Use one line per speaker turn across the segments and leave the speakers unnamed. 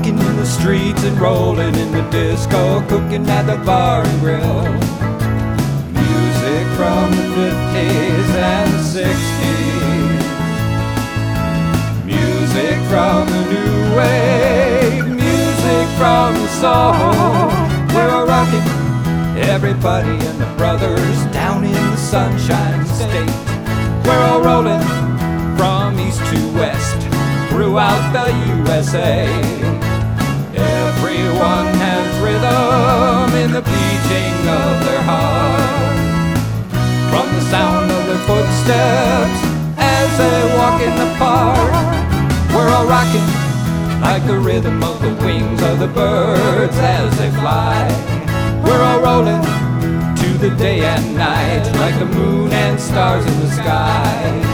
rocking in the streets and rolling in the disco, cooking at the bar and grill. Music from the 50s and the 60s. Music from the new wave. Music from the soul. We're all rocking, everybody and the brothers down in the Sunshine State. We're all rolling from east to west throughout the USA. Everyone has rhythm in the beating of their heart, from the sound of their footsteps as they walk in the park. We're all rocking like the rhythm of the wings of the birds as they fly. We're all rolling to the day and night like the moon and stars in the sky.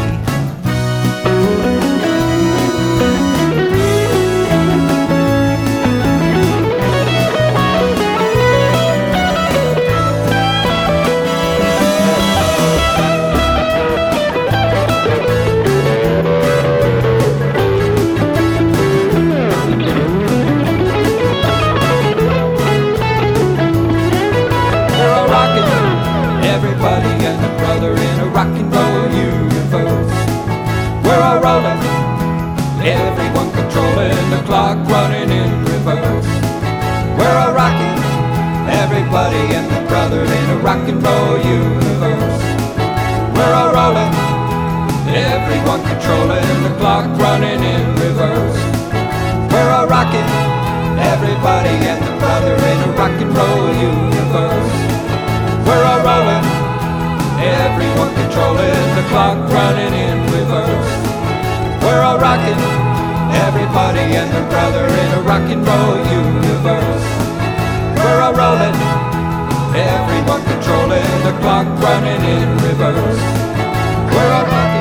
Everybody and the brother in a rock and roll universe. We're all rolling, everyone controlling the clock running in reverse. We're all rocking, everybody and the brother in a rock and roll universe. We're all rolling, everyone controlling the clock running in reverse. We're all rocking, everybody and the brother in a rock and roll universe. We're all rolling, everyone controlling the clock running in reverse. We're all rocking, everybody and their brother in a rock and roll universe. We're all rolling, everyone controlling the clock running in reverse. We're all rocking.